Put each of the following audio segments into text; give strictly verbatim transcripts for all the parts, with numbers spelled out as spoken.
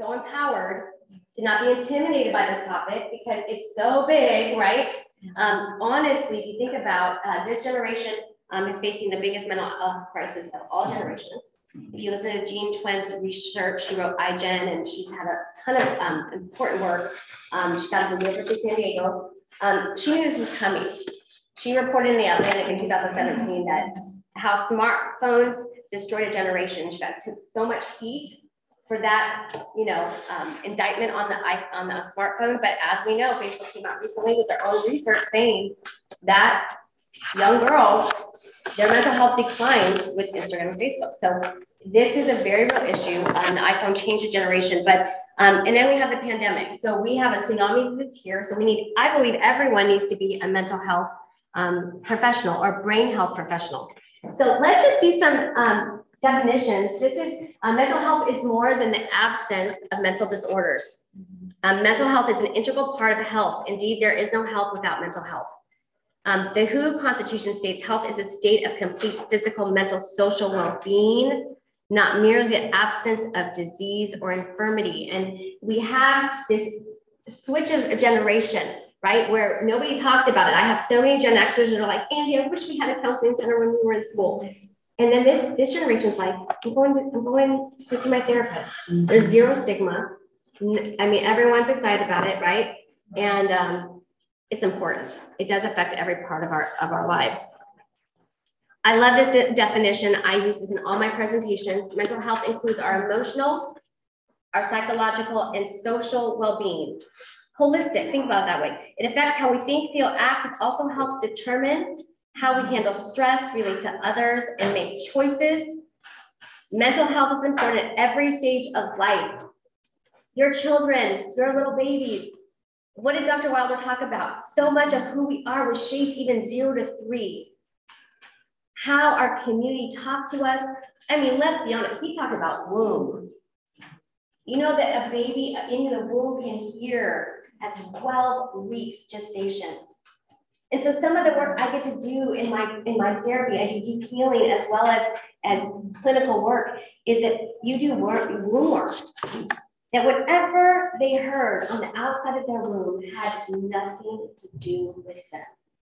so empowered to not be intimidated by this topic because it's so big, right? Um, honestly, if you think about uh, this generation um, is facing the biggest mental health crisis of all generations. If you listen to Jean Twin's research, she wrote iGen, and she's had a ton of um, important work. Um, she's out of the University of San Diego. Um, she knew this was coming. She reported in the Atlantic in two thousand seventeen that how smartphones destroyed a generation. She got took so much heat for that, you know, um, indictment on the on the smartphone. But as we know, Facebook came out recently with their own research saying that young girls, their mental health declines with Instagram and Facebook. So this is a very real issue. Um, the iPhone changed a generation, but um, and then we have the pandemic. So we have a tsunami that's here. So we need, I believe everyone needs to be a mental health um, professional or brain health professional. So let's just do some um, definitions. This is, uh, mental health is more than the absence of mental disorders. Um, mental health is an integral part of health. Indeed, there is no health without mental health. Um, the W H O Constitution states health is a state of complete physical, mental, social well-being, not merely the absence of disease or infirmity. And we have this switch of a generation, right, where nobody talked about it. I have so many Gen Xers that are like, Angie, I wish we had a counseling center when we were in school. And then this, this generation's like, I'm going, to, I'm going to see my therapist. There's zero stigma. I mean, everyone's excited about it, right? And um, it's important. It does affect every part of our, of our lives. I love this de definition. I use this in all my presentations. Mental health includes our emotional, our psychological, and social well-being. Holistic, think about it that way. It affects how we think, feel, act. It also helps determine how we handle stress, relate to others, and make choices. Mental health is important at every stage of life. Your children, your little babies. What did Doctor Wilder talk about? So much of who we are was shaped even zero to three. How our community talked to us. I mean, let's be honest, he talked about womb. You know that a baby in the womb can hear at twelve weeks gestation. And so some of the work I get to do in my, in my therapy, I do deep healing as well as, as clinical work, is that you do work, womb work. That whatever they heard on the outside of their womb had nothing to do with them.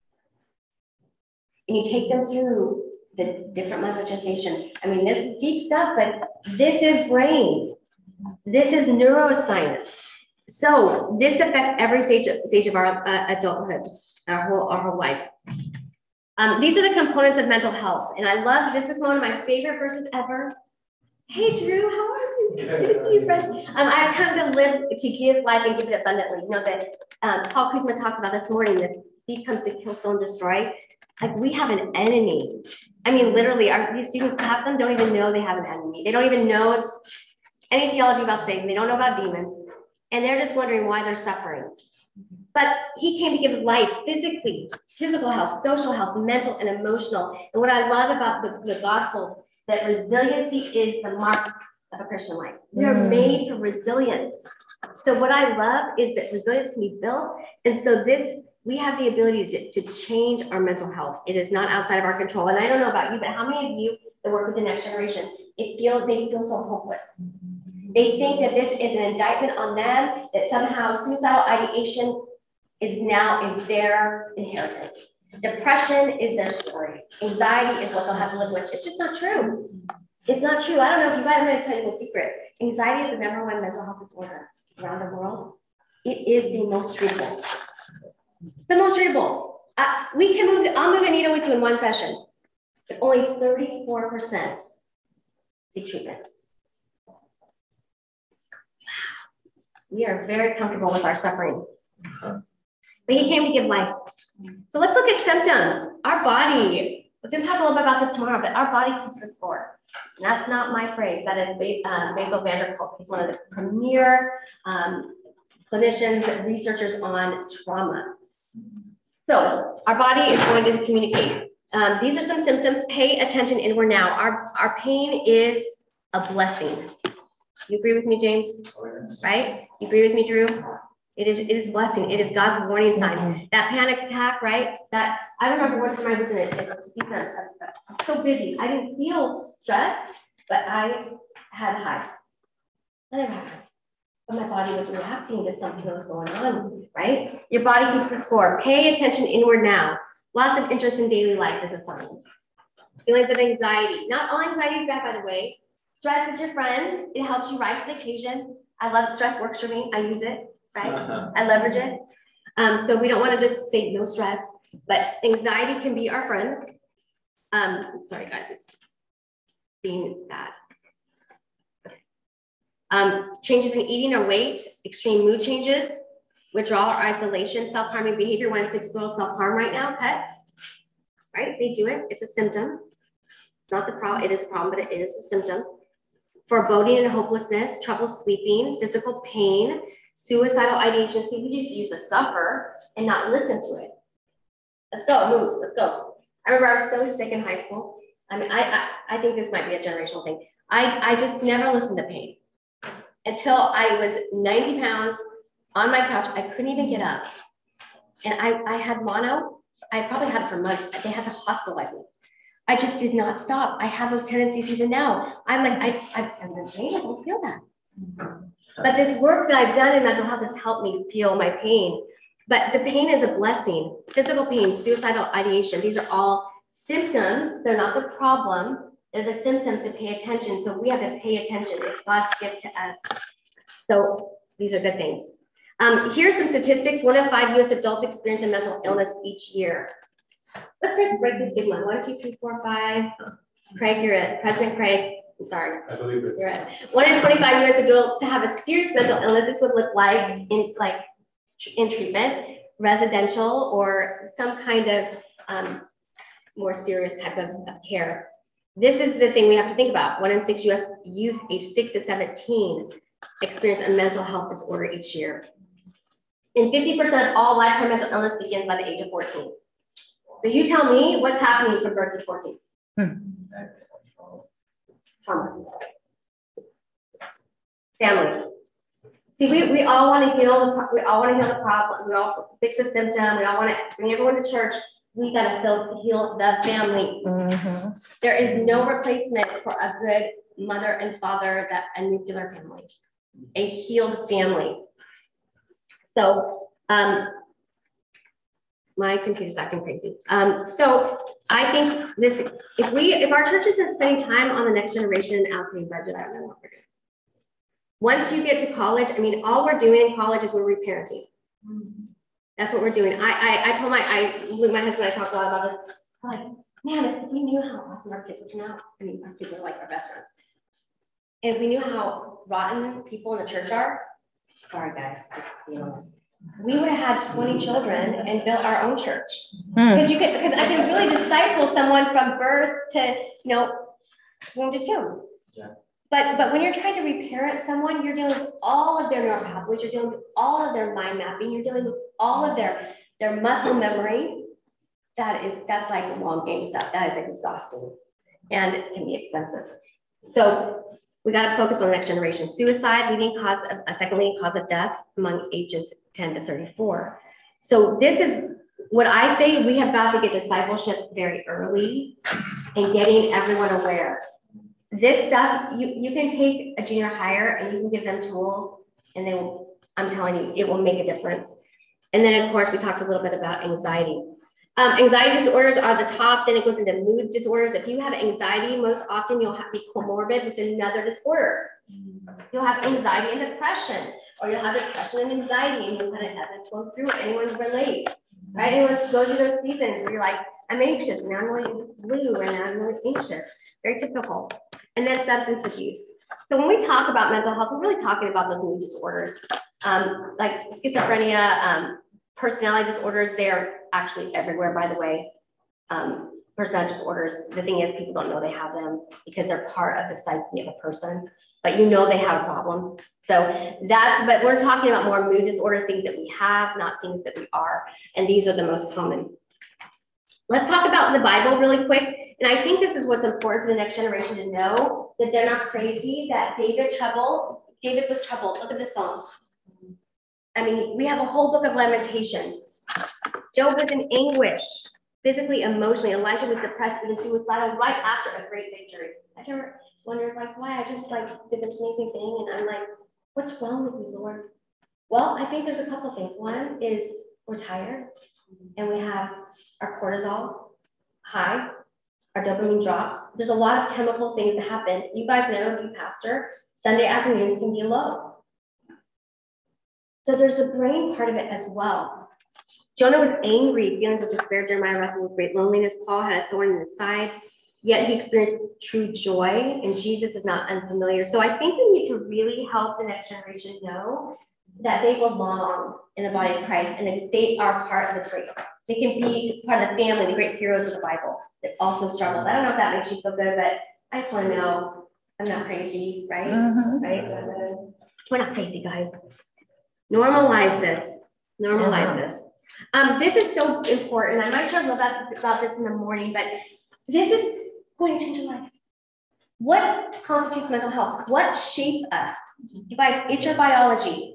And you take them through the different months of gestation. I mean, this is deep stuff, but this is brain. This is neuroscience. So this affects every stage of, stage of our uh, adulthood, our whole, our whole life. Um, these are the components of mental health. And I love, this is one of my favorite verses ever. Hey, Drew, how are you? Good to see you, friend. Um, I've come to live, to give life and give it abundantly. You know that um, Paul Kuzma talked about this morning, that thief comes to kill, steal, and destroy. Like, we have an enemy. I mean, literally, our, these students, half of them don't even know they have an enemy. They don't even know any theology about Satan. They don't know about demons. And they're just wondering why they're suffering. But he came to give life physically, physical health, social health, mental and emotional. And what I love about the, the gospel, that resiliency is the mark of a Christian life. We are mm. made for resilience. So what I love is that resilience can be built. And so this, we have the ability to, to change our mental health. It is not outside of our control. And I don't know about you, but how many of you that work with the next generation, it feel, they feel so hopeless. They think that this is an indictment on them, that somehow suicidal ideation is now is their inheritance. Depression is their story. Anxiety is what they'll have to live with. It's just not true. It's not true. I don't know if you guys, I'm going to tell you a secret. Anxiety is the number one mental health disorder around the world. It is the most treatable. The most treatable. Uh, we can move, I'll move the needle with you in one session, but only thirty-four percent seek treatment. Wow. We are very comfortable with our suffering. But he came to give life. So let's look at symptoms. Our body, we're going to talk a little bit about this tomorrow, but our body keeps the score. And that's not my phrase. That is uh, Basil Vanderkolk. He's one of the premier um, clinicians, researchers on trauma. So our body is going to communicate. Um, these are some symptoms. Pay attention inward now. Our, our pain is a blessing. You agree with me, James? Right? You agree with me, Drew? It is, it is blessing. It is God's warning sign. Mm-hmm. That panic attack, right? That I remember one time I was in it. It's, it's, I was so busy. I didn't feel stressed, but I had highs. I never had highs. but my body was reacting to something that was going on, right? Your body keeps the score. Pay attention inward now. Lots of interest in daily life is a sign. Feelings of anxiety. Not all anxiety is bad, by the way. Stress is your friend. It helps you rise to the occasion. I love stress works for me. I use it, right? I leverage it. Um, so we don't want to just say no stress, but anxiety can be our friend. Um, sorry, guys, it's being bad. Okay. Um, changes in eating or weight, extreme mood changes, withdrawal or isolation, self-harming behavior. One in six girls self-harm right now, okay? Right? They do it. It's a symptom. It's not the problem. It is a problem, but it is a symptom. Foreboding and hopelessness, trouble sleeping, physical pain, suicidal ideation. See, we just use to suffer and not listen to it. Let's go, move, let's go. I remember I was so sick in high school. I mean, I, I, I think this might be a generational thing. I, I just never listened to pain until I was ninety pounds on my couch. I couldn't even get up. And I, I had mono. I probably had it for months. They had to hospitalize me. I just did not stop. I have those tendencies even now. I'm like, I, I, I'm in pain. I don't feel that. But this work that I've done in mental health has helped me feel my pain. But the pain is a blessing. Physical pain, suicidal ideation, these are all symptoms. They're not the problem. They're the symptoms to pay attention. So we have to pay attention. It's God's gift to us. So these are good things. Um, here's some statistics. One in five U S adults experience a mental illness each year. Let's first break the stigma. One, two, three, four, five. Craig, you're it. President Craig, I'm sorry. I believe it. You're it. One in twenty-five U S adults to have a serious mental illness. This would look like in like in treatment, residential, or some kind of um, more serious type of, of care. This is the thing we have to think about. One in six U S youth age six to seventeen experience a mental health disorder each year. And fifty percent of all lifetime mental illness begins by the age of fourteen. So you tell me what's happening from birth to fourteen. Hmm. Trauma. Families. See, we, we all want to heal the we all want to heal the problem. We all fix a symptom. We all want to bring everyone to church. We got to heal, heal the family. Mm-hmm. There is no replacement for a good mother and father, that a nuclear family, a healed family. So, um, my computer's acting crazy. Um, so I think this, if we, if our church isn't spending time on the next generation and allocating budget, I don't know what we're doing. Once you get to college, I mean, all we're doing in college is we're reparenting. That's what we're doing. I, I, I told my, I, my husband and I talked a lot about this. I'm like, man, if we knew how awesome our kids would turn out, I mean, our kids are like our best friends. And if we knew how rotten people in the church are, sorry guys, just being honest, we would have had twenty children and built our own church. Because mm. you can, because I can really disciple someone from birth to, you know, womb to tomb. Yeah. But but when you're trying to reparent someone, you're dealing with all of their neural pathways, you're dealing with all of their mind mapping, you're dealing with all of their their muscle memory. That is that's like long game stuff. That is exhausting, and it can be expensive. So we got to focus on the next generation. Suicide, leading cause of a second leading cause of death among ages ten to thirty-four. So this is what I say. We have got to get discipleship very early and getting everyone aware. This stuff, you, you can take a junior higher and you can give them tools, and they will, I'm telling you, it will make a difference. And then of course, we talked a little bit about anxiety. Um, anxiety disorders are the top, then it goes into mood disorders. If you have anxiety, most often you'll have, be comorbid with another disorder. You'll have anxiety and depression, or you'll have depression and anxiety, and you'll kind of have it flow through it. Anyone relate, right? Anyone goes through those seasons where you're like, I'm anxious, and now I'm really blue, and I'm really anxious. Very typical. And then substance abuse. So when we talk about mental health, we're really talking about those mood disorders, um, like schizophrenia, um, personality disorders. They are actually everywhere, by the way. Um, personality disorders, the thing is, people don't know they have them because they're part of the psyche of a person, but you know they have a problem. So that's, but we're talking about more mood disorders, things that we have, not things that we are. And these are the most common. Let's talk about the Bible really quick. And I think this is what's important for the next generation to know, that they're not crazy, that David troubled, David was troubled. Look at the Psalms. I mean, we have a whole book of Lamentations. Job was in anguish, physically, emotionally. Elijah was depressed and suicidal right after a great victory. I ever wondered, like, why I just like did this amazing thing, and I'm like What's wrong with you, Lord? Well, I think there's a couple of things. One is we're tired and we have our cortisol high, our dopamine drops. There's a lot of chemical things that happen. You guys know, if you pastor, Sunday afternoons can be low. So there's the brain part of it as well. Jonah was angry, feelings of despair. Jeremiah wrestled with great loneliness. Paul had a thorn in his side, yet he experienced true joy, and Jesus is not unfamiliar. So I think we need to really help the next generation know that they belong in the body of Christ and that they are part of the great. They can be part of the family, the great heroes of the Bible that also struggled. I don't know if that makes you feel good, but I just want to know I'm not crazy, right? Mm-hmm. Right? We're not crazy, guys. Normalize this. Normalize mm-hmm. this. Um, this is so important. I might talk about, about this in the morning, but this is going to change your life. What constitutes mental health? What shapes us? You guys, it's your biology.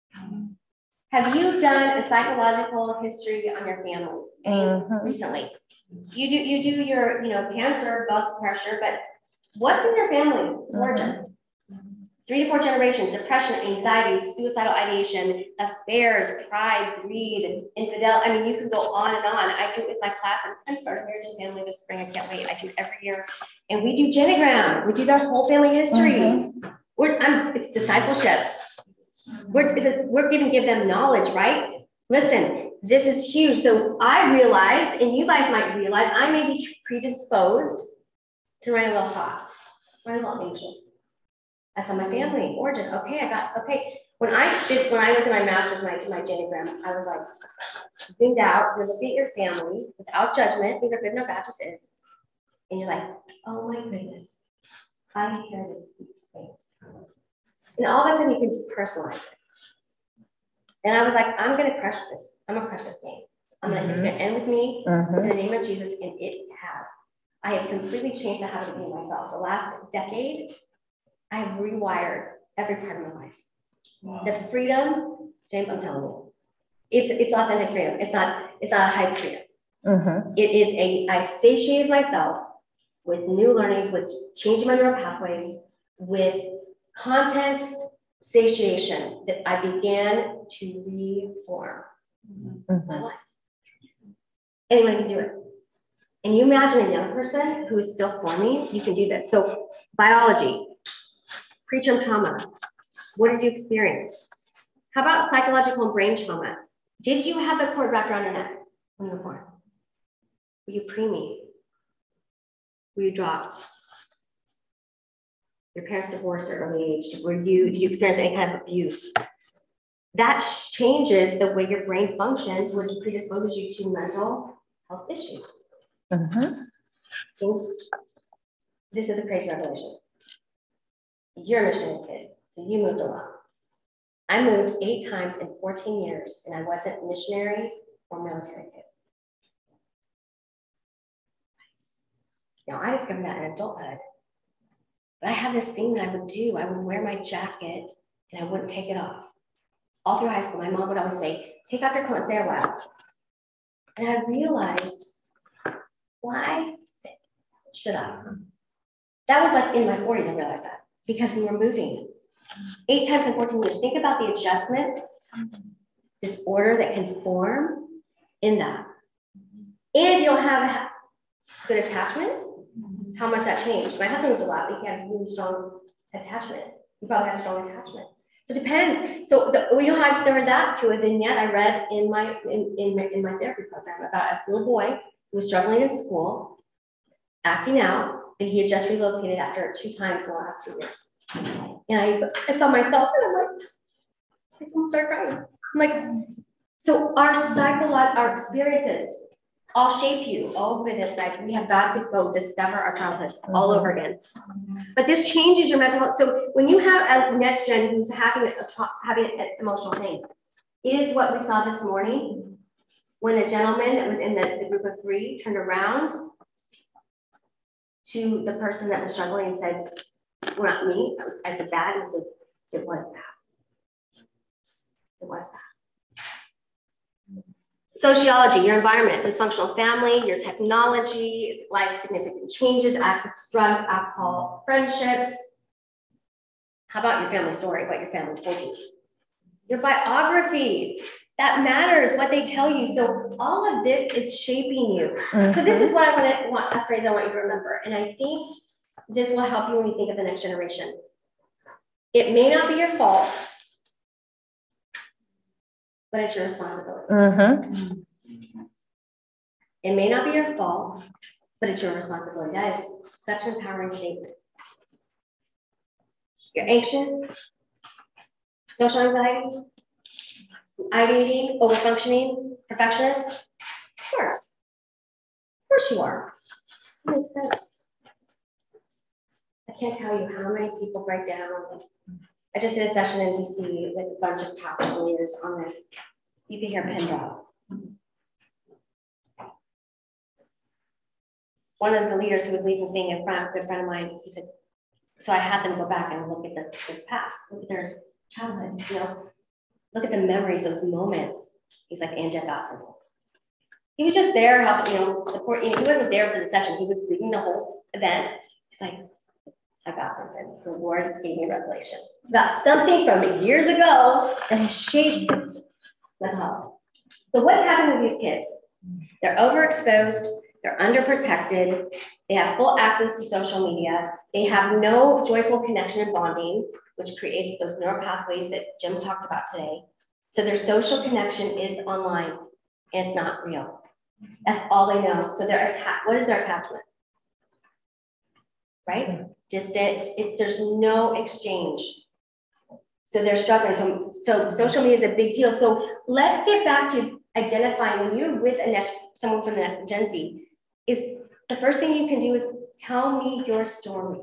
Have you done a psychological history on your family mm-hmm. recently? You do you do your, you know, cancer, blood pressure, but what's in your family origin? Mm-hmm. Three to four generations: depression, anxiety, suicidal ideation, affairs, pride, greed, infidelity. I mean, you can go on and on. I do it with my class. I'm starting marriage and family this spring. I can't wait. I do it every year, and we do genogram. We do their whole family history. Mm-hmm. We're I'm, it's discipleship. We're, we're going to give them knowledge, right? Listen, this is huge. So I realized, and you guys might realize, I may be predisposed to run a little hot, run a little anxious. That's on my family origin. Okay, I got, okay. When I did, when I was in my master's, when I did my genogram, I was like, zoomed out, you're looking at your family without judgment, neither good nor bad, just is. And you're like, oh my goodness, I inherited these things. And all of a sudden you can personalize it. And I was like, I'm going to crush this. I'm going to crush this thing. I'm going to, mm-hmm. It's going to end with me mm-hmm. in the name of Jesus. And it has. I have completely changed the habit of being myself. The last decade, I have rewired every part of my life. Wow. The freedom, James, I'm telling you, it's it's authentic freedom. It's not, it's not a hype freedom. Mm-hmm. It is a, I satiated myself with new learnings, with changing my neural pathways, with content satiation that I began to reform mm-hmm. my life. Anyone can do it. And you imagine a young person who is still forming, you can do this. So biology, preterm trauma, what did you experience? How about psychological and brain trauma? Did you have the cord wrapped around your neck when you were born? Were you preemie? Were you dropped? Your parents divorced at an early age. Were you, did you experience any kind of abuse? That changes the way your brain functions, which predisposes you to mental health issues. Mm-hmm. This is a crazy revelation. You're a missionary kid, so you moved a lot. I moved eight times in fourteen years, and I wasn't missionary or military kid. Now, I discovered that in adulthood. But I have this thing that I would do. I would wear my jacket, and I wouldn't take it off. All through high school, my mom would always say, take off your coat and stay a while. And I realized, why should I? That was like in my forties, I realized that, because we were moving. Eight times in fourteen years. Think about the adjustment, disorder that can form in that. And if you don't have good attachment, how much that changed. My husband moved a lot, but he had really strong attachment. He probably had strong attachment. So it depends. So the, you know how I discovered that? Through a vignette I read in my in, in, my, in my therapy program about a little boy who was struggling in school, acting out, and he had just relocated after two times in the last three years. And I, I saw myself and I'm like, I just want to start crying. I'm like, so our psychological, our experiences all shape you. Oh goodness, like we have got to go discover our childhoods mm-hmm. all over again. But this changes your mental health. So when you have a next gen who's having a, having an emotional thing, it is what we saw this morning when the gentleman that was in the, the group of three turned around to the person that was struggling and said, well, not me, it was, I said bad, it was, it was bad. It was bad. Sociology, your environment, dysfunctional family, your technology, life significant changes, access to drugs, alcohol, friendships. How about your family story, what your family told you? Your biography, that matters, what they tell you. So all of this is shaping you. Mm-hmm. So this is what I want to want, a phrase I want you to remember. And I think this will help you when you think of the next generation. It may not be your fault, but it's your responsibility. Mm-hmm. It may not be your fault, but it's your responsibility. That is such an empowering statement. You're anxious, social anxiety, ideating, overfunctioning, perfectionist. Of course. Of course you are. That makes sense. I can't tell you how many people break down. I just did a session in D C with a bunch of pastors and leaders on this. You can hear a pin drop. One of the leaders who was leading the thing in front, a good friend of mine, he said, so I had them go back and look at the, the past, look at their childhood, you know, look at the memories, those moments. He's like, Angie, I got something. He was just there helping, you know, support, you know, he wasn't there for the session. He was leading the whole event. He's like, I got something. The Lord gave me a revelation about something from years ago that has shaped the health. So what's happening with these kids? They're overexposed. They're underprotected. They have full access to social media. They have no joyful connection and bonding, which creates those neural pathways that Jim talked about today. So their social connection is online and it's not real. That's all they know. So they're attached. What is their attachment? Right? Distance. It's, there's no exchange. So they're struggling. So, so social media is a big deal. So let's get back to identifying when you're with a next someone from the next Gen Z. Is the first thing you can do is tell me your story.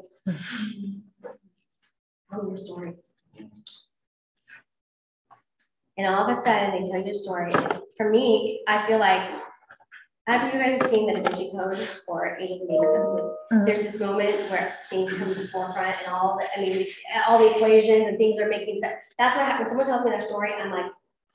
Tell me your story. And all of a sudden they tell you your story. For me, I feel like after you guys have seen the Da Vinci Code or Angels and Demons, mm-hmm. there's this moment where things come to the forefront and all the, I mean, all the equations and things are making sense. That's what happens. When someone tells me their story, I'm like,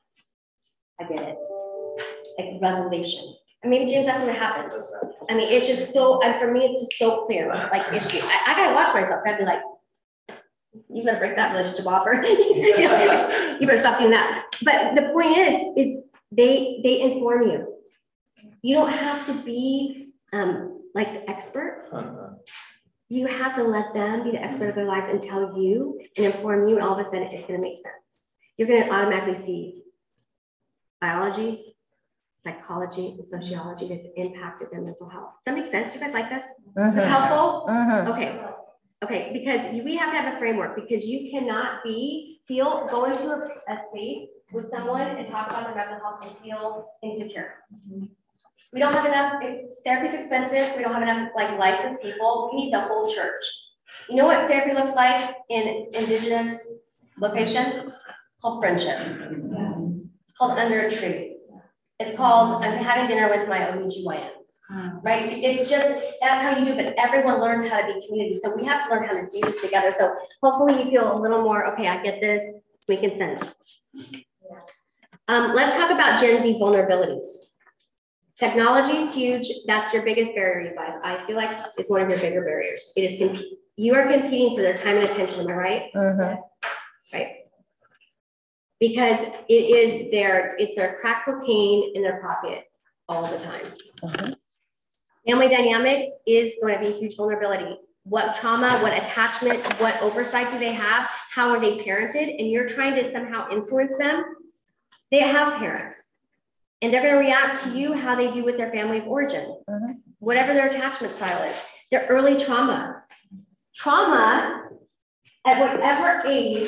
I get it. Like revelation. And maybe James, that's what happened. I mean, it's just so, and for me, it's just so clear, like issue. I, I gotta watch myself. I'd be like, you better break that relationship off, or you know, you better stop doing that. But the point is, is they they inform you. You don't have to be um, like the expert. Uh-huh. You have to let them be the expert of their lives and tell you and inform you, and all of a sudden it's gonna make sense. You're gonna automatically see biology, psychology, and sociology that's impacted their mental health. Does that make sense? You guys like this? Mm-hmm. Is this helpful? Mm-hmm. Okay. Okay, because we have to have a framework, because you cannot be, feel, go into a, a space with someone and talk about their mental health and feel insecure. Mm-hmm. We don't have enough, therapy is expensive. We don't have enough like licensed people. We need the whole church. You know what therapy looks like in indigenous locations? It's called friendship. Yeah. It's called under a tree. It's called, I'm having dinner with my O B G Y N, um, right? It's just, that's how you do it, but everyone learns how to be community. So we have to learn how to do this together. So hopefully you feel a little more, okay, I get this, it's making sense. Um, let's talk about Gen Z vulnerabilities. Technology is huge. That's your biggest barrier, you guys. I feel like it's one of your bigger barriers. It is, comp you are competing for their time and attention, am I right? Uh-huh. Right. Because it is their, it's their crack cocaine in their pocket all the time. Uh-huh. Family dynamics is going to be a huge vulnerability. What trauma, what attachment, what oversight do they have? How are they parented? And you're trying to somehow influence them. They have parents. And they're going to react to you how they do with their family of origin. Uh-huh. Whatever their attachment style is. Their early trauma. Trauma, at whatever age,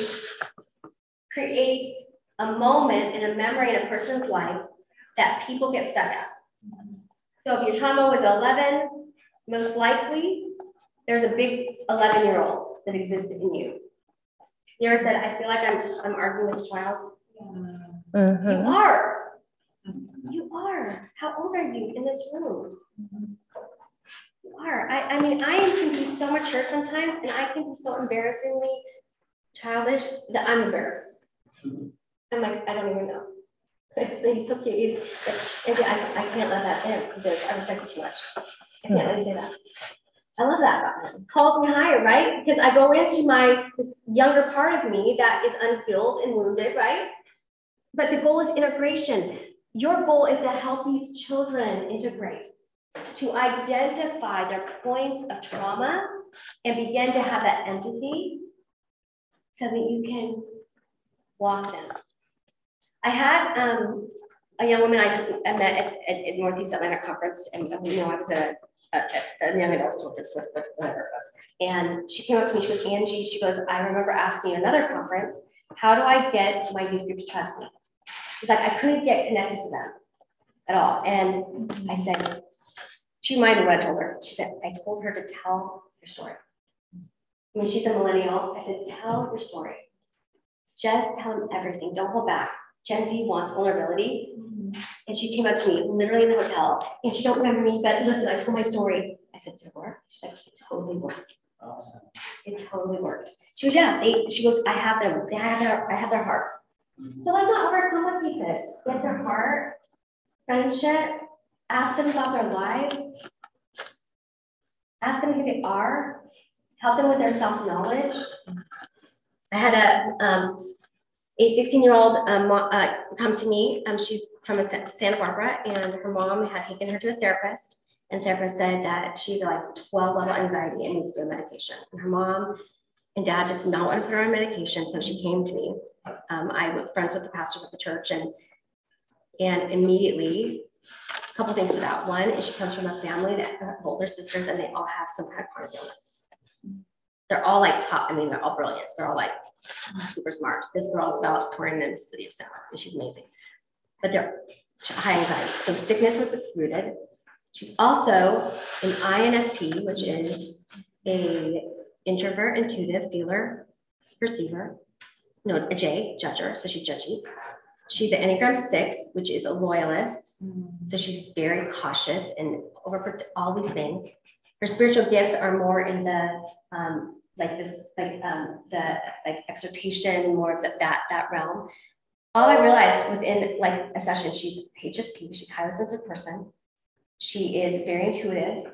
creates a moment and a memory in a person's life that people get stuck at. So if your trauma was eleven, most likely there's a big eleven year old that existed in you. You ever said, I feel like I'm, I'm arguing with a child? Mm-hmm. You are. You are. How old are you in this room? You are. I, I mean, I can be so mature sometimes, and I can be so embarrassingly childish that I'm embarrassed. I'm like, I don't even know. He's so cute. He's like, I, I can't let that in because I respect you too much. I can't let you say that. I love that about him. Calls me higher, right? Because I go into my, this younger part of me that is unhealed and wounded, right? But the goal is integration. Your goal is to help these children integrate, to identify their points of trauma and begin to have that empathy so that you can walk them. I had um, a young woman I just I met at, at, at Northeast Atlanta conference, and you know, I was at a, a, a young adults conference with, with whatever it was. And she came up to me, she goes, Angie, she goes, I remember asking you at another conference, how do I get my youth group to trust me? She's like, I couldn't get connected to them at all. And I said, she reminded me what I told her. She said, I told her to tell your story. I mean, she's a millennial. I said, tell your story. Just tell them everything. Don't hold back. Gen Z wants vulnerability. Mm-hmm. And she came up to me literally in the hotel, and she don't remember me, but listen, I told my story. I said, did it work? She's like, it totally worked. Awesome. It totally worked. She goes, yeah, they, she goes, I have them. They have their, I have their hearts. Mm-hmm. So let's not overcomplicate this. Get their heart, friendship, ask them about their lives, ask them who they are, help them with their self-knowledge. I had a um, a sixteen-year-old um, uh, come to me. Um, she's from a Santa Barbara, and her mom had taken her to a therapist, and the therapist said that she's like twelve level anxiety and needs to go on medication. And her mom and dad just did not want to put her on medication, so she came to me. Um, I was friends with the pastors of the church, and and immediately, a couple things to that. One is she comes from a family that have older sisters, and they all have some kind of chronic illness. They're all like top, I mean, they're all brilliant. They're all like super smart. This girl's valedictorian in the city of Santa Barbara, and she's amazing. But they're high anxiety. So sickness was rooted. She's also an I N F P, which is a introvert, intuitive, feeler, perceiver. No, a J, judger, so she's judgy. She's an Enneagram six, which is a loyalist. So she's very cautious and over all these things. Her spiritual gifts are more in the um, like this, like um, the like exhortation, more of the, that that realm. All I realized within like a session, she's H S P, she's a highly sensitive person. She is very intuitive.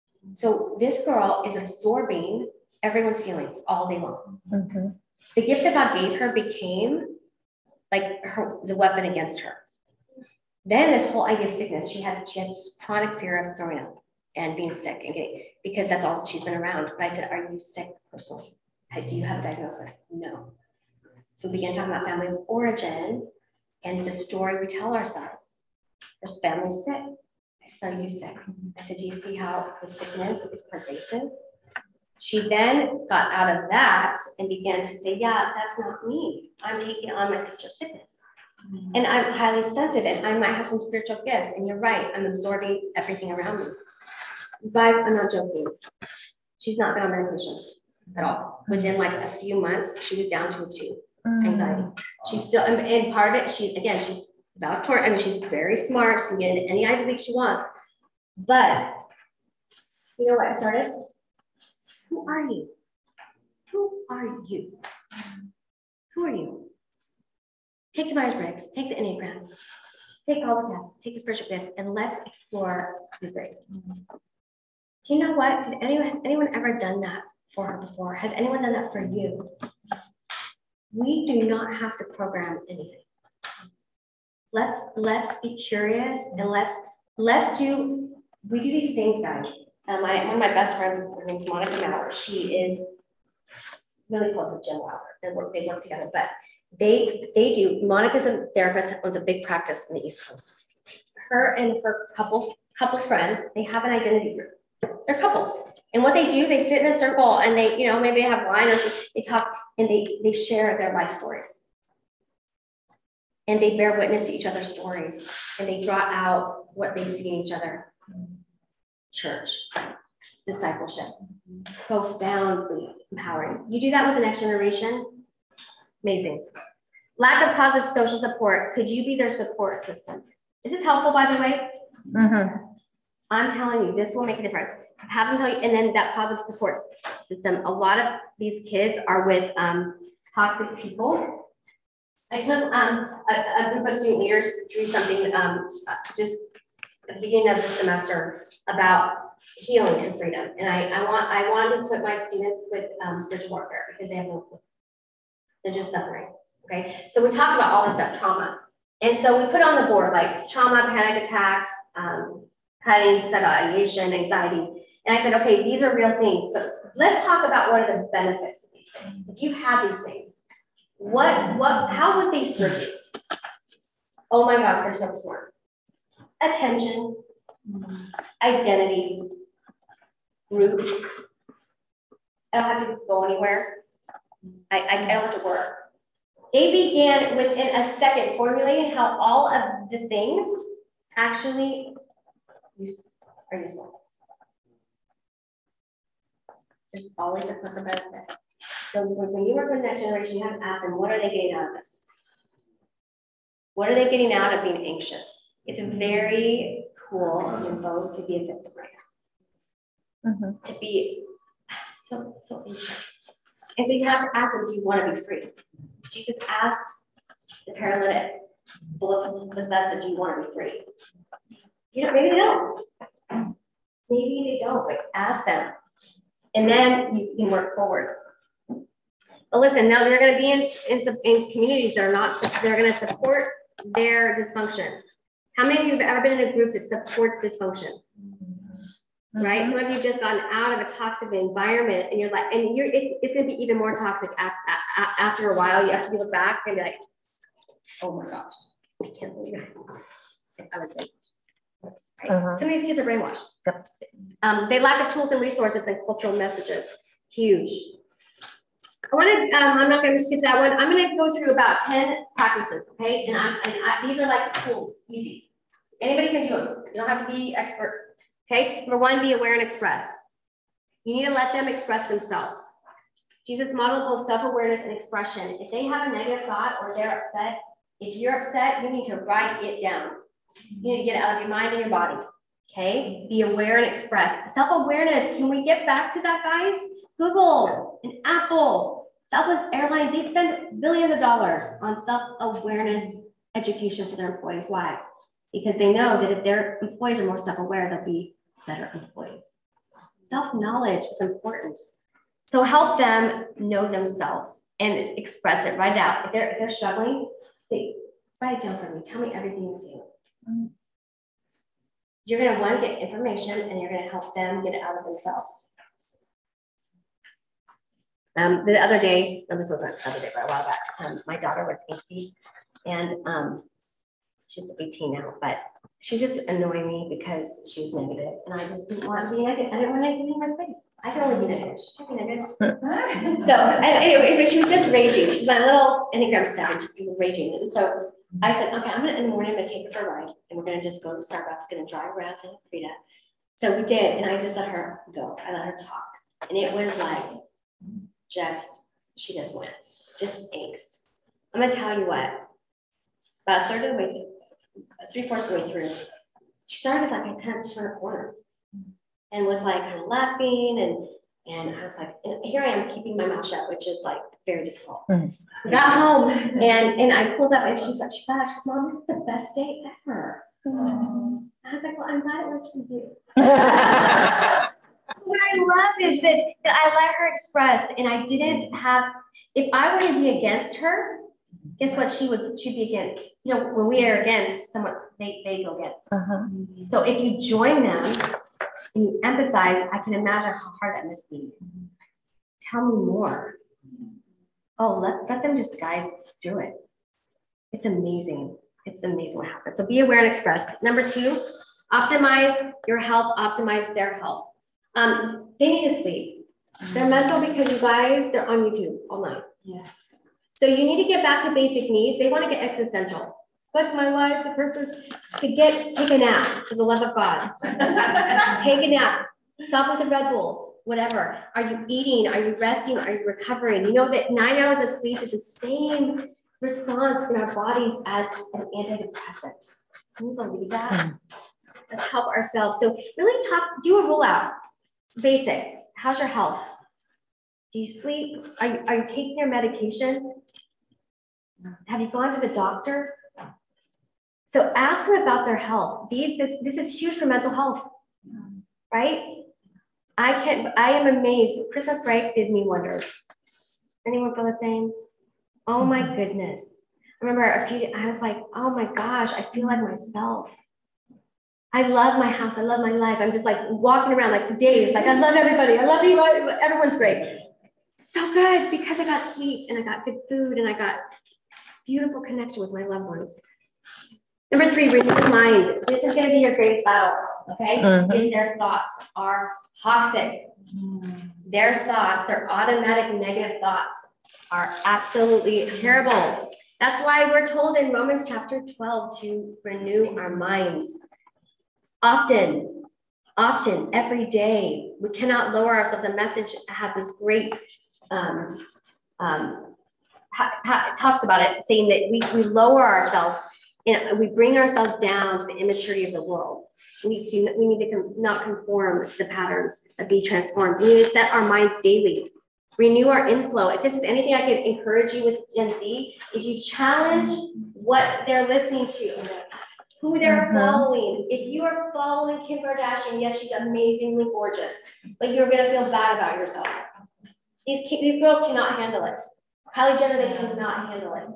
So this girl is absorbing everyone's feelings all day long. Mm-hmm. The gifts that God gave her became like her the weapon against her. Then this whole idea of sickness, she had she had this chronic fear of throwing up and being sick and getting, because that's all she's been around. But I said, are you sick personally? Do you have a diagnosis? No. So we began talking about family of origin and the story we tell ourselves. There's family sick. I said, are you sick? I said, do you see how the sickness is pervasive? She then got out of that and began to say, yeah, that's not me. I'm taking on my sister's sickness. Mm-hmm. And I'm highly sensitive, and I might have some spiritual gifts. And you're right, I'm absorbing everything around me. You guys, I'm not joking. She's not been on medication at all. Within like a few months, she was down to a two, mm-hmm. anxiety. She's still, and, and part of it, she, again, she's valedictorian. I mean, she's very smart. She can get into any Ivy League she wants. But you know what I started? Who are you? Who are you? Who are you? Take the Myers-Briggs, take the Enneagram, take all the tests, take the spiritual gifts, and let's explore the great. Do you know what? Did anyone, has anyone ever done that for her before? Has anyone done that for you? We do not have to program anything. Let's let's be curious, and let's let's do. We do these things, guys. Um, my, one of my best friends, her name's Monica Maurer. She is really close with Jen Wilder. They work, they work together, but they they do. Monica's a therapist, owns a big practice in the East Coast. Her and her couple couple friends, they have an identity group. They're couples, and what they do, they sit in a circle and they, you know, maybe they have wine or they talk and they they share their life stories, and they bear witness to each other's stories, and they draw out what they see in each other. Church, discipleship, profoundly empowering. You do that with the next generation, amazing. Lack of positive social support. Could you be their support system? Is this helpful, by the way? Mm-hmm. I'm telling you, this will make a difference. Have them tell you, and then that positive support system. A lot of these kids are with um, toxic people. I took um, a, a group of student leaders through something um, just at the beginning of the semester about healing and freedom. And I, I want I wanted to put my students with um, spiritual warfare because they have no clue. They're just suffering. Okay. So we talked about all this stuff, trauma. And so we put on the board like trauma, panic attacks, um, cutting, suicidal ideation, anxiety. And I said, okay, these are real things, but let's talk about what are the benefits of these things. If you have these things, what, what, how would they serve you? Oh my gosh, they're so smart. Attention, identity, group. I don't have to go anywhere. I, I, I don't have to work. They began within a second formulating how all of the things actually are useful. There's always a quicker benefit. So when you work with that generation, you have to ask them, what are they getting out of this? What are they getting out of being anxious? It's very cool of your vote to be a victim right now. Mm-hmm. To be so, so anxious. And so you have to ask them, do you want to be free? Jesus asked the paralytic, Bethesda, do you want to be free? You know, maybe they don't. Maybe they don't, but ask them. And then you can work forward. But listen, now they're going to be in, in, in communities that are not, they're going to support their dysfunction. How many of you have ever been in a group that supports dysfunction? Right? Mm-hmm. Some of you have just gotten out of a toxic environment and you're like, and you're, it's, it's going to be even more toxic after, after a while. You have to look back and be like, oh my gosh, I can't believe it. I was brainwashed. Right? Uh-huh. Some of these kids are brainwashed. Yep. Um, they lack of tools and resources and cultural messages. Huge. I want to, um, I'm not going to skip that one. I'm going to go through about ten practices, okay? And, I'm, and I, these are like tools, easy. Anybody can do them. You don't have to be expert, okay? Number one, be aware and express. You need to let them express themselves. Jesus modeled both self-awareness and expression. If they have a negative thought or they're upset, if you're upset, you need to write it down. You need to get it out of your mind and your body, okay? Be aware and express. Self-awareness, can we get back to that, guys? Google and Apple, Southwest Airlines, they spend billions of dollars on self-awareness education for their employees. Why? Because they know that if their employees are more self-aware, they'll be better employees. Self-knowledge is important. So help them know themselves and express it, write it out. If they're, if they're struggling, say, write it down for me. Tell me everything you feel. Mm-hmm. You're going to want to get information and you're going to help them get it out of themselves. Um, the other day, no, this wasn't the other day, but a while back, um, my daughter was angsty and um, she's eighteen now, but she's just annoying me because she's negative and I just didn't want to be negative. I didn't want to give her my space. I can only be negative. She can be negative. So anyway, she was just raging. She's my little Enneagram seven, just raging. And so I said, okay, I'm going to, in the morning, I'm going to take her for a ride and we're going to just go to Starbucks, going to drive around Santa Clarita. So we did, and I just let her go. I let her talk. And it was like, just, she just went, just angst. I'm going to tell you what, about a third of the way through, three-fourths of the way through, she started like, I kind of turn a corner and was like kind of laughing. And, and I was like, and here I am keeping my mouth shut, which is like very difficult. Mm-hmm. We got home and, and I pulled up and she said, gosh, Mom, this is the best day ever. Mm-hmm. I was like, well, I'm glad it was for you. What I love is that, that I let her express and I didn't have, if I were to be against her, guess what she would, she'd be against. You know, when we are against someone, they, they go against. Uh-huh. So if you join them and you empathize, I can imagine how hard that must be. Tell me more. Oh, let, let them just guide through it. It's amazing. It's amazing what happens. So be aware and express. Number two, optimize your health, optimize their health. Um, they need to sleep. They're mental because you guys, they're on YouTube all night. Yes. So you need to get back to basic needs. They want to get existential. What's my life, the purpose? To get, take a nap, for the love of God. Take a nap. Stop with the Red Bulls, whatever. Are you eating? Are you resting? Are you recovering? You know that nine hours of sleep is the same response in our bodies as an antidepressant. Can you believe that? Let's help ourselves. So really talk, do a rule out. Basic. How's your health? Do you sleep? Are you, are you taking your medication? Have you gone to the doctor? So ask them about their health. These, this, this is huge for mental health. right? I can't, I am amazed. Christmas break did me wonders. Anyone feel the same? Oh my goodness. I remember a few, I was like, oh my gosh, I feel like myself. I love my house. I love my life. I'm just like walking around like days. Like, I love everybody. I love you. Everyone's great. So good because I got sleep and I got good food and I got beautiful connection with my loved ones. Number three, renew your mind. This is going to be your greatest battle, okay? Mm-hmm. Is their thoughts are toxic. Their thoughts, their automatic negative thoughts are absolutely terrible. That's why we're told in Romans chapter twelve to renew our minds. Often, often, every day, we cannot lower ourselves. The message has this great, um, um, ha, ha, talks about it, saying that we, we lower ourselves and we bring ourselves down to the immaturity of the world. We, do, we need to com, not conform to the patterns, but be transformed. We need to set our minds daily, renew our inflow. If this is anything I could encourage you with Gen Z, is you challenge what they're listening to, who they're mm-hmm. following. If you are following Kim Kardashian, yes, she's amazingly gorgeous, but you're gonna feel bad about yourself. These, these girls cannot handle it. Kylie Jenner, they cannot handle it.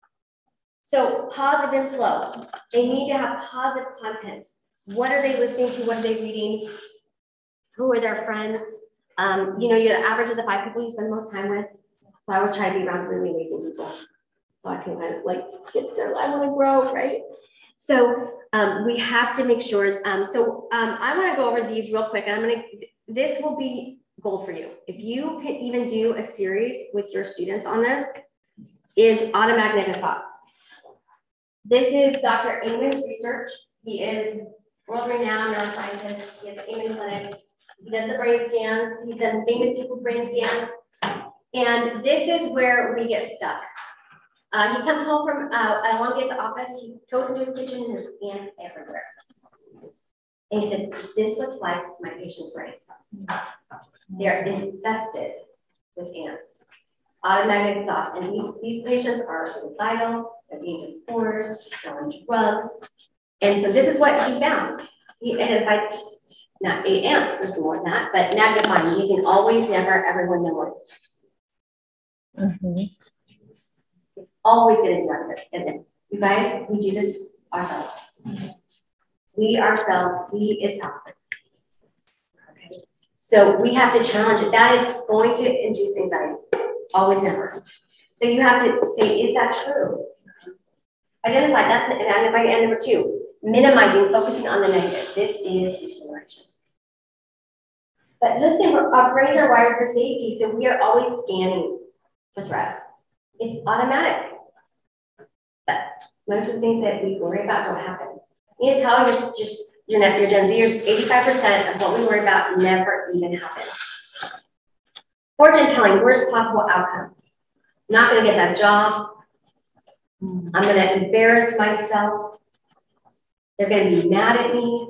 So positive inflow, they need to have positive content. What are they listening to? What are they reading? Who are their friends? Um, you know, you average of the five people you spend the most time with. So I always try to be around really amazing people. So I can kind of like get to their life, I want to grow, right? So um, we have to make sure. Um, so um, I want to go over these real quick, and I'm going to, this will be gold for you. If you can even do a series with your students on this, is automatic negative thoughts. This is Doctor Amen's research. He is world-renowned neuroscientist. He has Amen clinics. He does the brain scans. He's done famous people's brain scans. And this is where we get stuck. Uh, he comes home from uh, a long day at the office. He goes into his kitchen and there's ants everywhere. And he said, this looks like my patient's brains. They're infested with ants. Automatic thoughts. And these, these patients are suicidal, they're being divorced, they're on drugs. And so this is what he found. He identified not eight ants, there's more than that, but magnifying, using always, never, everyone, no one. Mm-hmm. It's always going to be like this. And you guys, we do this ourselves. We ourselves, we is toxic. Okay. So we have to challenge it. That is going to induce anxiety. Always, never. So you have to say, is that true? Identify, that's an identify. And number two, minimizing, focusing on the negative. This is degeneration. But listen, our brains are wired for safety, so we are always scanning for threats. It's automatic. But most of the things that we worry about don't happen. You need to tell your, just your, your Gen Zers, eighty-five percent of what we worry about never even happen. Fortune telling, worst possible outcome. Not going to get that job. I'm going to embarrass myself. They're going to be mad at me.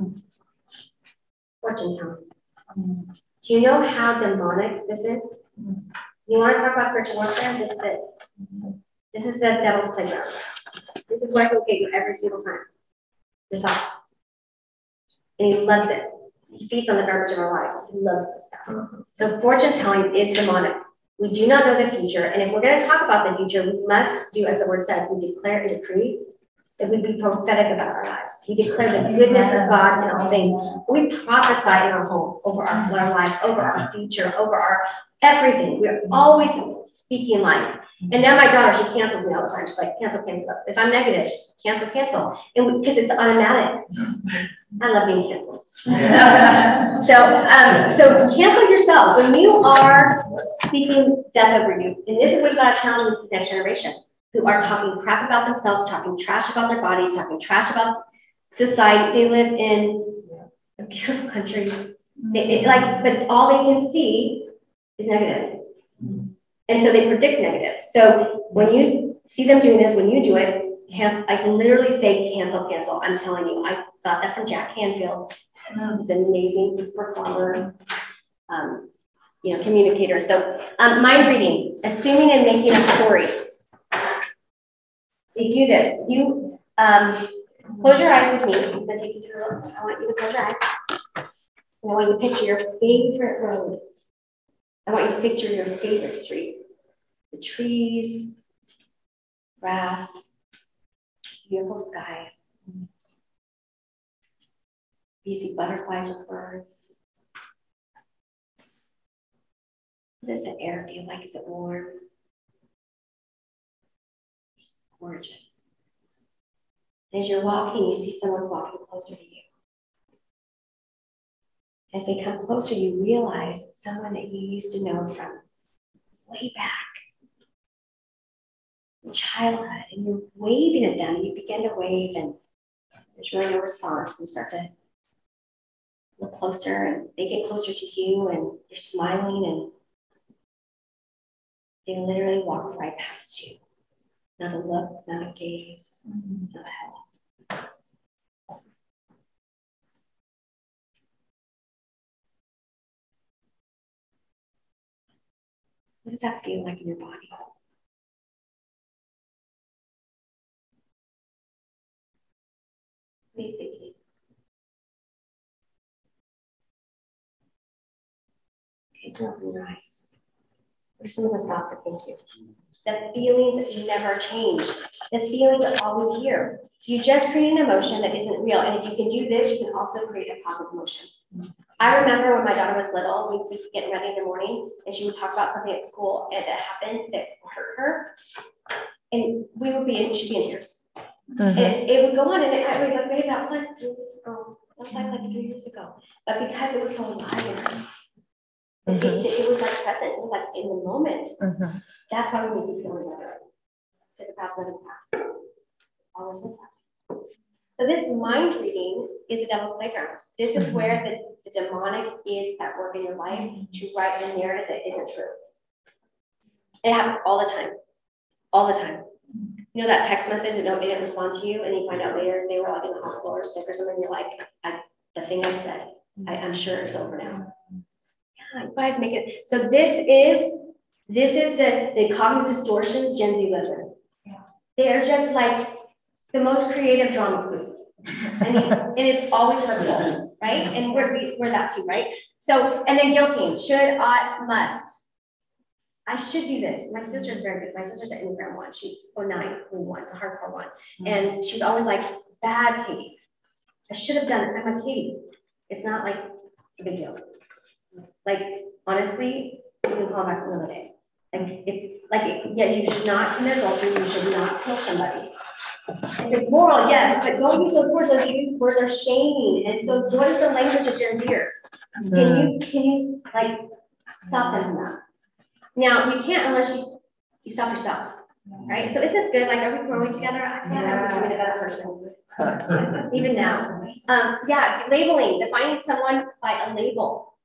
Fortune telling. Do you know how demonic this is? You want to talk about spiritual warfare? This is it. This is the devil's playground. This is where he'll get you every single time. Your thoughts. And he loves it. He feeds on the garbage of our lives. He loves this stuff. So fortune telling is demonic. We do not know the future. And if we're going to talk about the future, we must do as the word says. We declare and decree that we be prophetic about our lives. We declare the goodness of God in all things. We prophesy in our home, over our, our lives, over our future, over our everything. We're always speaking life. And now my daughter, she cancels me all the time. She's like, cancel, cancel. If I'm negative, cancel, cancel. And because it's automatic. I love being canceled. so, um, so cancel yourself. When you are speaking death over you, and this is what you got to challenge with the next generation, who are talking crap about themselves, talking trash about their bodies, talking trash about society. They live in a beautiful country. They, it, like, but all they can see is negative. And so they predict negative. So when you see them doing this, when you do it, can, I can literally say cancel, cancel. I'm telling you, I got that from Jack Canfield. He's an amazing performer, um, you know, communicator. So um, mind reading, assuming and making up stories. They do this. You um, close your eyes with me. I'm going to take you through. I want you to close your eyes. And I want you to picture your favorite road. I want you to picture your favorite street. The trees, grass, beautiful sky. You see butterflies or birds. What does the air feel like? Is it warm? It's gorgeous. As you're walking, you see someone walking closer to you. As they come closer, you realize it's someone that you used to know from way back in childhood, and you're waving at them. You begin to wave, and there's really no response. You start to look closer, and they get closer to you, and you're smiling, and they literally walk right past you. Not a look, not a gaze, mm-hmm. not a head. What does that feel like in your body? What are you thinking? Okay, open your eyes. What are some of the thoughts that came to you? The feelings never change. The feelings are always here. You just create an emotion that isn't real. And if you can do this, you can also create a positive emotion. I remember when my daughter was little, we'd be getting ready in the morning, and she would talk about something at school and that happened that hurt her. And we would be in, she'd be in tears. Mm-hmm. And it would go on, and it, I would be like, babe, that was like three years ago. That was like, like three years ago. But because it was so alive in her, mm-hmm. it, it, it was like present. It was like in the moment. Mm-hmm. That's why we make you feel better. Because the past never passed. It's always with us. So this mind reading is a devil's playground. This is where the, the demonic is at work in your life to write a narrative that isn't true. It happens all the time. All the time. You know that text message that nobody didn't respond to you, and you find out later they were like in the hospital or sick or something, and you're like, I, the thing I said, I, I'm sure it's over now. Yeah, you guys make it. So this is this is the, the cognitive distortions Gen Z lives in. They're just like the most creative drama queens. I mean, and it's always hurtful, right? And we're, we're that too, right? So, and then guilting, should, ought, must. I should do this. My sister's very good. My sister's an Enneagram one. She's oh nine, one, a hardcore one. And she's always like, bad Katie. I should have done it. I'm like, Katie, it's not like a big deal. Like, honestly, you can call back another day. Like, it's like, yeah, you should not commit adultery. You should not kill somebody. If it's moral, yes, but don't use those words. Those words are shaming. And so, what is the language of Gen Zers? Can you, can you, like, stop them from that? Now, you can't unless you, you stop yourself, right? So, isn't this good? Like, are we growing together? I can't ever become a better person. Even now. Um, yeah, labeling, defining someone by a label.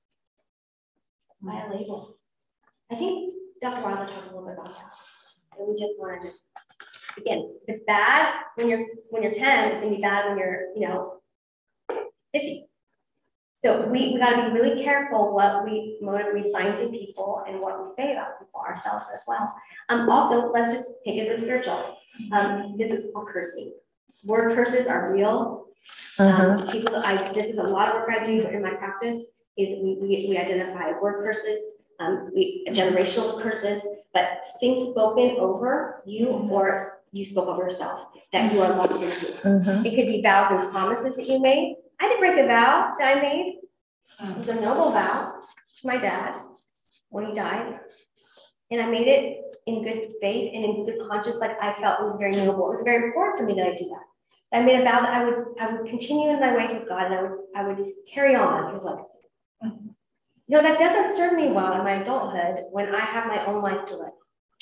By a label. I think Doctor Wilder talked a little bit about that. And we just want to just, again, if it's bad when you're when you're ten, it's gonna be bad when you're, you know, fifty. So we, we gotta be really careful what we what we assign to people and what we say about people ourselves as well. Um, also, let's just take it as spiritual. Um, this is called cursing. Word curses are real. Uh-huh. Um, people, I this is a lot of work I do in my practice. Is we we, we identify word curses. Um, we, generational curses, but things spoken over you or you spoke over yourself that you are locked into. Mm-hmm. It could be vows and promises that you made. I did break a vow that I made. It was a noble vow to my dad when he died. And I made it in good faith and in good conscience, like I felt it was very noble. It was very important for me that I do that. I made a vow that I would I would continue in my ways with God, and I would I would carry on his legacy. Mm-hmm. You know, that doesn't serve me well in my adulthood when I have my own life to live.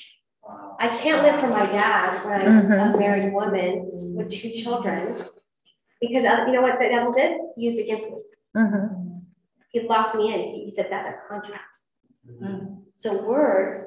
I can't live for my dad when I'm mm-hmm. a married woman with two children because, uh, you know what the devil did? He used it against me. Mm-hmm. He locked me in. He, he said, that's a contract. Mm-hmm. So words,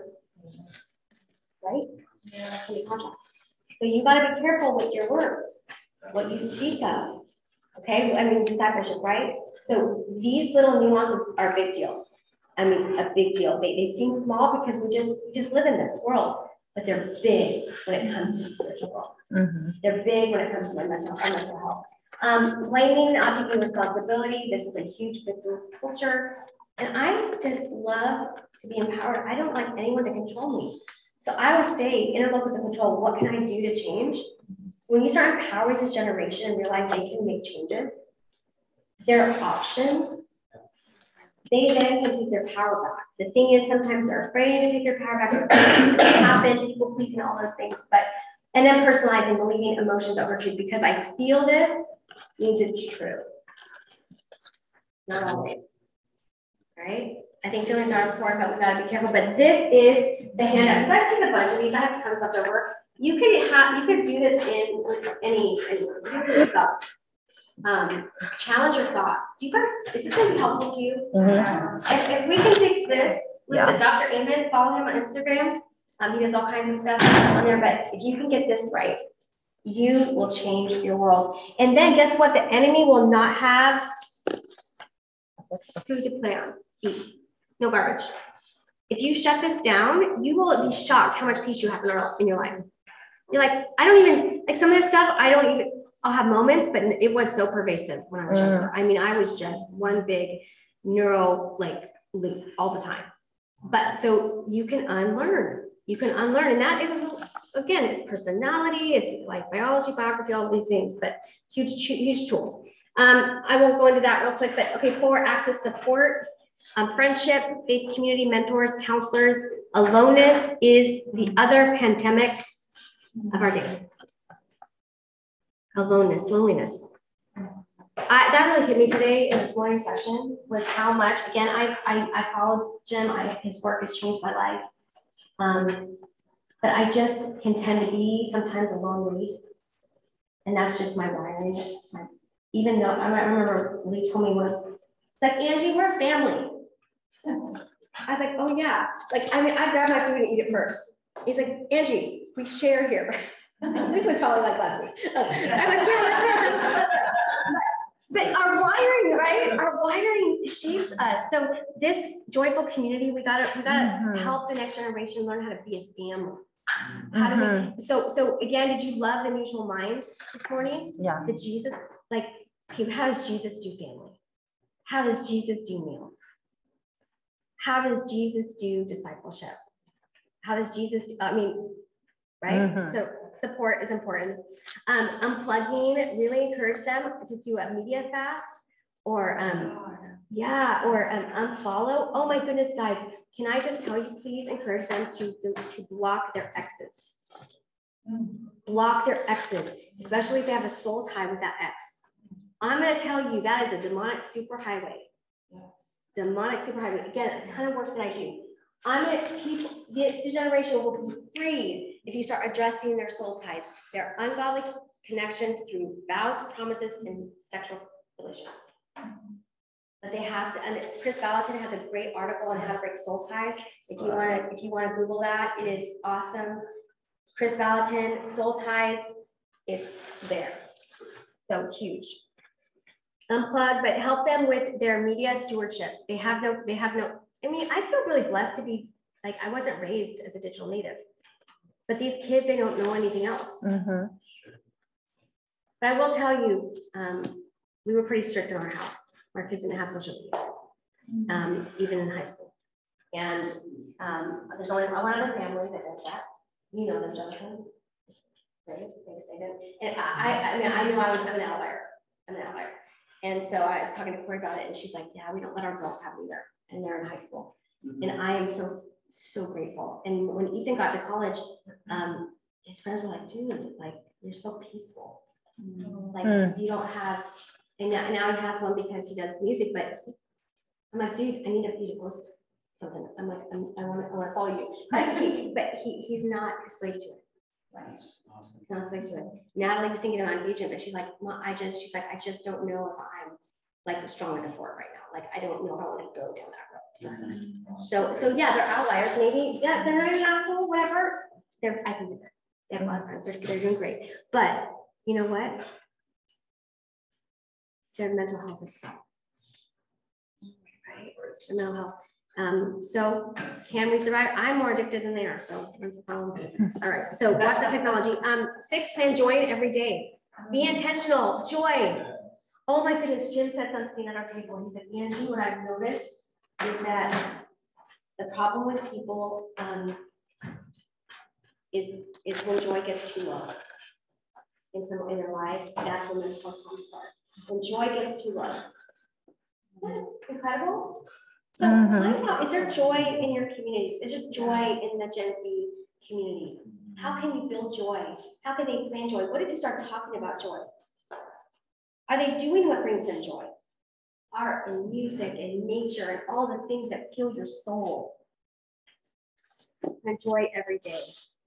right? Yeah. Can be contracts. So you got to be careful with your words, what you speak of. Okay, I mean, discipleship, right? So these little nuances are a big deal. I mean, a big deal. They, they seem small because we just we just live in this world, but they're big when it comes to the spiritual world. Mm-hmm. They're big when it comes to our mental, our mental health. Um, blaming, not taking responsibility. This is a huge victim culture. And I just love to be empowered. I don't like anyone to control me. So I would say inner locus of control, what can I do to change? When you start empowering this generation and realize they can make changes, there are options, they then can take their power back. The thing is, sometimes they're afraid to take their power back, they're happen, people pleasing, all those things. But and then personalizing, believing emotions over truth, because I feel this means it's true. Not always. Right? I think feelings are important, but we gotta be careful. But this is the handout. You guys see a bunch of these. I have to come left over. You could have, you could do this in any, in yourself. Um, challenge your thoughts. Do you guys, is this going to be helpful to you? Mm-hmm. if, if we can fix this, listen, yeah. Doctor Amen, follow him on Instagram. Um, he does all kinds of stuff on there, but if you can get this right, you will change your world. And then guess what? The enemy will not have food to play on, eat, no garbage. If you shut this down, you will be shocked how much peace you have in your, in your life. You're like, I don't even, like some of this stuff, I don't even, I'll have moments, but it was so pervasive when I was younger. I mean, I was just one big neuro like loop all the time. But so you can unlearn, you can unlearn. And that is, again, it's personality, it's like biology, biography, all these things, but huge, huge tools. Um, I won't go into that real quick, but okay, four, access support, um, friendship, faith community, mentors, counselors. Aloneness is the other pandemic of our day. Aloneness, loneliness. I, that really hit me today in this morning session was how much, again, I I, I followed Jim, I, his work has changed my life. Um, but I just can tend to be sometimes a lone lead. And that's just my wiring. My, even though, I remember Lee told me once, it's like, Angie, we're a family. I was like, oh yeah. Like, I mean, I grab my food and eat it first. He's like, Angie, we share here. This was probably like last week. I'm like, yeah, that's right. That's right. But our wiring, right? Our wiring shapes us. So this joyful community, we gotta, we gotta mm-hmm. help the next generation learn how to be a family. How mm-hmm. do we, so, so again, did you love the mutual mind this morning? Yeah. Did Jesus, like, okay, how does Jesus do family? How does Jesus do meals? How does Jesus do discipleship? How does Jesus do, I mean, right? Mm-hmm. So support is important. Um, unplugging, really encourage them to do a media fast or, um, yeah, or um, unfollow. Oh my goodness, guys. Can I just tell you, please encourage them to, to, to block their exes. Block their exes, especially if they have a soul tie with that ex. I'm going to tell you that is a demonic superhighway. Yes. Demonic superhighway. Again, a ton of work that I do. I'm going to keep this generation will be freed if you start addressing their soul ties, their ungodly connections through vows, promises, and sexual relations. But they have to, and Chris Valentin has a great article on how to break soul ties. If you want to, if you want to Google that, it is awesome. Chris Valentin, soul ties, it's there. So huge. Unplug, but help them with their media stewardship. They have no, they have no, I mean, I feel really blessed to be, like, I wasn't raised as a digital native, but these kids, they don't know anything else. Mm-hmm. But I will tell you, um, we were pretty strict in our house. Our kids didn't have social media, um, even in high school. And um, there's only one other family that does that. You know them, Jonathan. They, they didn't. And I, I mean, I knew I was, I'm an outlier. I'm an outlier. And so I was talking to Corey about it, and she's like, yeah, we don't let our girls have it either. And they're in high school. Mm-hmm. And I am so, so grateful. And when Ethan got to college, um, his friends were like, dude, like, you're so peaceful. Mm-hmm. Like, mm. you don't have, and now, now he has one because he does music, but he, I'm like, dude, I need you to post something. I'm like, I'm, I want to I want to follow you. But, he, but he, he's not a slave to it. Right. That's awesome. He's not a slave to it. Natalie was thinking about engagement, but she's like, well, I just, she's like, I just don't know if I'm like strong enough for it right now. Like, I don't know if I want to go down that road. Mm-hmm. So, so yeah, they're outliers. Maybe, yeah, they're not natural, whatever. They're, I can do that. They have a lot of friends. They're, they're doing great. But you know what? Their mental health is so, right? Their mental health. Um, so can we survive? I'm more addicted than they are. So that's the problem. All right. So watch the technology. Um, six, plan joy every day. Be intentional, joy. Oh my goodness, Jim said something at our table. He said, Angie, what I've noticed is that the problem with people um, is, is when joy gets too low in some in their life. That's when mental health problems start. When joy gets too low. Incredible. So Mm-hmm. find out, is there joy in your communities? Is there joy in the Gen Z community? How can you build joy? How can they plan joy? What if you start talking about joy? Are they doing what brings them joy? Art and music and nature and all the things that fuel your soul. And joy every day.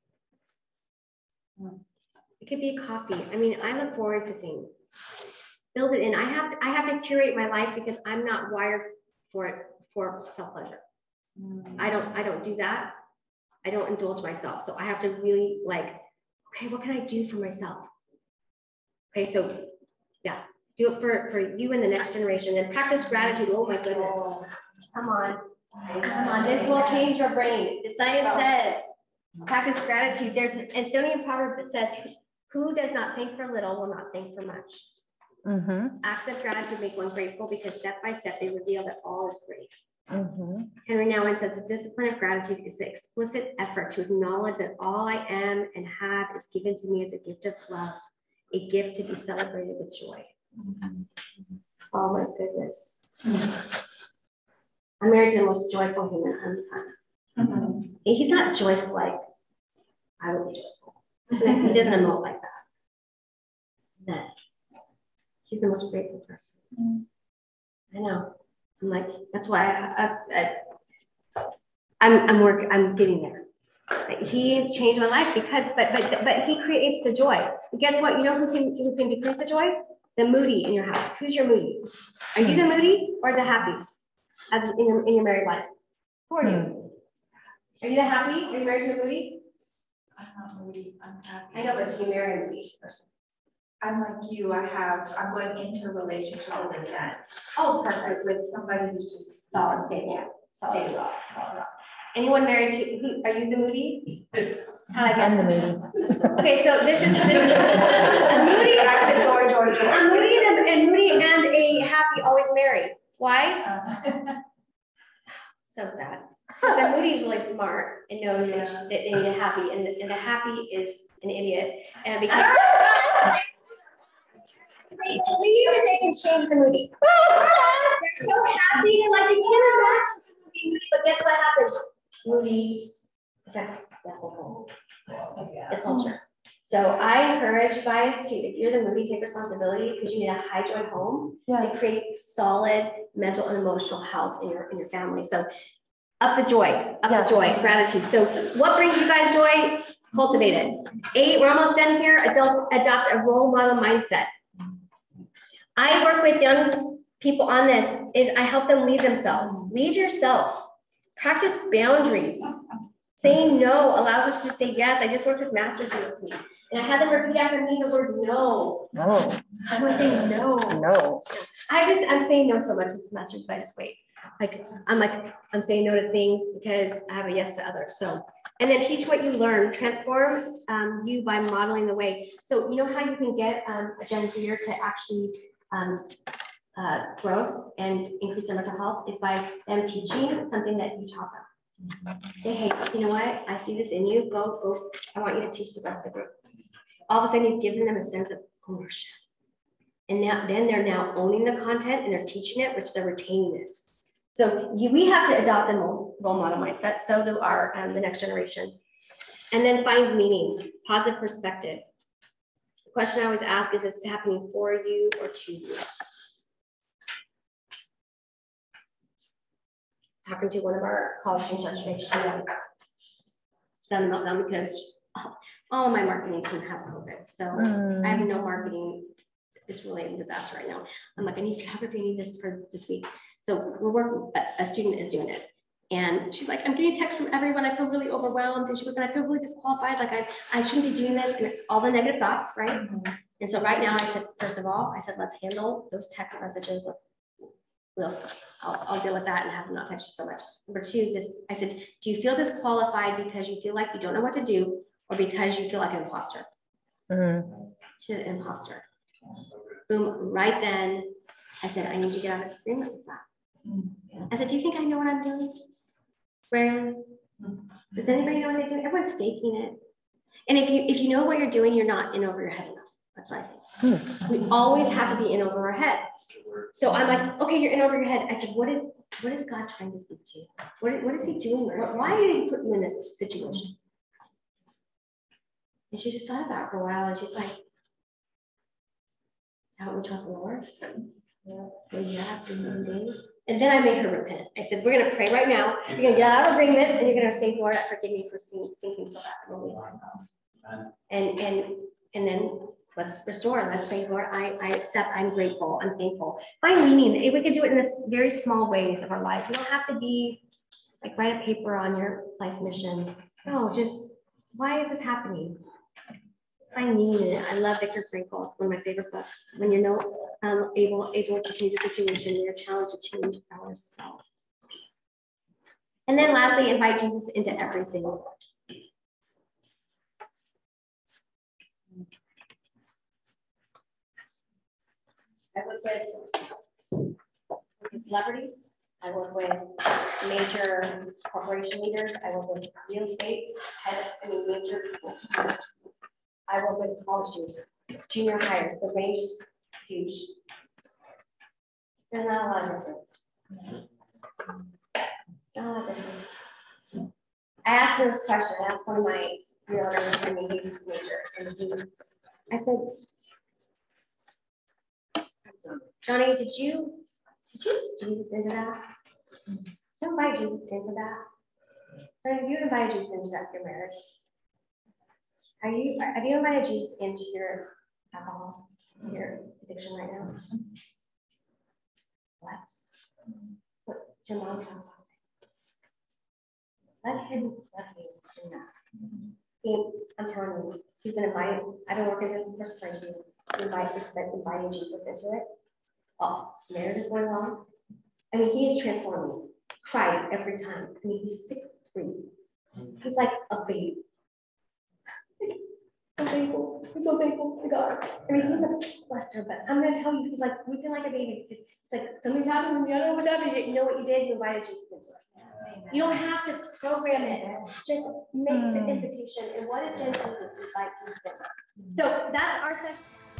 It could be coffee. I mean, I look forward to things. Build it in. I have to, I have to curate my life because I'm not wired for it for self-pleasure. Mm. I don't, I don't do that. I don't indulge myself. So I have to really like, okay, what can I do for myself? Okay, so yeah, do it for, for you and the next generation and practice gratitude. Oh my goodness. Come on. Come on, this will change your brain. The science says practice gratitude. There's an Estonian proverb that says, who does not think for little will not think for much. Mm-hmm. Acts of gratitude make one grateful because step by step they reveal that all is grace. Mm-hmm. Henry Nouwen says the discipline of gratitude is the explicit effort to acknowledge that all I am and have is given to me as a gift of love, a gift to be celebrated with joy. Mm-hmm. Oh my goodness. Mm-hmm. I'm married to the most joyful human on the planet. Mm-hmm. He's not joyful like I would be joyful. He doesn't emote like that. That he's the most grateful person. Mm-hmm. I know. I'm like, that's why I, that's I, I'm I'm working. I'm getting there. He's changed my life because, but but but he creates the joy. And guess what? You know who can who can decrease the joy? The moody in your house. Who's your moody? Are you the moody or the happy? As in your, in your married life, who are you? Are you the happy? Are you married to a moody? I'm not moody. I'm happy. I know, but you marry a moody person. I'm like you. I have. I'm going into a relationship with that. Oh, perfect. With somebody who's just solid, stable, yeah, solid rock, solid rock. Anyone married to? Who, are you the moody? How I I'm the moody. Okay, so this is this is a moody. I'm the joy, joy, joy. A moody and a, and moody and a happy always marry. Why? Uh, so sad. Because the moody is really smart and knows yeah. that they need a happy, and, and the happy is an idiot. And because they believe that they can change the moody. They're so happy and like they can't imagine being moody, but guess what happens? Moody affects the whole home, the culture. So I encourage guys to, if you're the moody, take responsibility because you need a high joy home yeah. to create solid mental and emotional health in your in your family. So up the joy, up yeah. the joy, gratitude. So what brings you guys joy? Cultivate it. Eight, we're almost done here. Adult, adopt a role model mindset. I work with young people on this. Is I help them lead themselves. Lead yourself. Practice boundaries. Saying no allows us to say yes. I just worked with masters with me. And I had them repeat after me the word no. No. I'm like saying no. No. I just, I'm saying no so much this semester, but I just wait. Like, I'm like, I'm saying no to things because I have a yes to others. So, and then teach what you learn. Transform um, you by modeling the way. So, you know how you can get um, a Gen Zer to actually um, uh, grow and increase their mental health is by them teaching something that you taught them. Say, hey, you know what? I see this in you. Go, go. I want you to teach the rest of the group. All of a sudden, you've given them a sense of ownership. And now, then they're now owning the content and they're teaching it, which they're retaining it. So you, we have to adopt a role model mindset. So do our um, the next generation. And then find meaning, positive perspective. The question I always ask is, is it happening for you or to you? Talking to one of our college students yesterday, she um, sent them meltdown because oh, all my marketing team has COVID. So mm. I have no marketing. It's really a disaster right now. I'm like, I need photography, I need this for this week. So we're working, a, a student is doing it. And she's like, I'm getting texts from everyone. I feel really overwhelmed. And she goes, and I feel really disqualified. Like I, I shouldn't be doing this. And all the negative thoughts, right? Mm-hmm. And so right now I said, first of all, I said, let's handle those text messages. Let's, we'll, I'll, I'll deal with that and have them not text you so much. Number two, this, I said, do you feel disqualified because you feel like you don't know what to do or because you feel like an imposter? Mm. She's an imposter. Boom, right then, I said, I need you to get out of agreement with that. I said, do you think I know what I'm doing? Rarely. Does anybody know what they're doing? Everyone's faking it. And if you if you know what you're doing, you're not in over your head enough. That's what I think. Hmm. We always have to be in over our head. So I'm like, okay, you're in over your head. I said, what is what is God trying to speak to you? What, what is he doing? What, why did he put you in this situation? And she just thought about it for a while, and she's like, help me trust the Lord. Yeah, well, yeah, and then I made her repent. I said, we're gonna pray right now. You're gonna get out of agreement, and you're gonna say, Lord, forgive me for seeing, thinking so bad of myself. And and and then let's restore. Let's say, Lord, I, I accept. I'm grateful. I'm thankful. Find meaning. We can do it in this very small ways of our life. You don't have to be like write a paper on your life mission. No, just why is this happening? Find meaning in it. I love Viktor Frankl. It's one of my favorite books. When you're no um, able able to change a situation, you're challenged to change ourselves. And then lastly, invite Jesus into everything. I work with celebrities. I work with major corporation leaders. I work with real estate head, I mean major people. I work with college students, junior hires. The range is huge. There's not a lot of difference. Not a lot of difference. I asked him this question. I asked one of my realtors, I mean, he's major, and he, I said, Johnny, did you did you use Jesus into that? You invite Jesus into that. Johnny, you invite Jesus into that your marriage. Are you have you invited Jesus into your alcohol, your addiction right now? What? What your mom talked about? Let him let him do that. He, I'm telling you, he's been invited. I've been working this for twenty years. Invite this, inviting Jesus into it. Oh, marriage is going wrong. I mean, he is transforming. Cries every time. I mean, he's six three. He's like a baby. I'm thankful. I'm so thankful to God. I mean, he's a blessed, but I'm gonna tell you, he's like weeping like a baby because it's like something's happening. I don't know what's happening. You know what you did? You invited Jesus into it. You don't have to program it. Just make the invitation. And what if Jen invite Jesus in? So that's our session.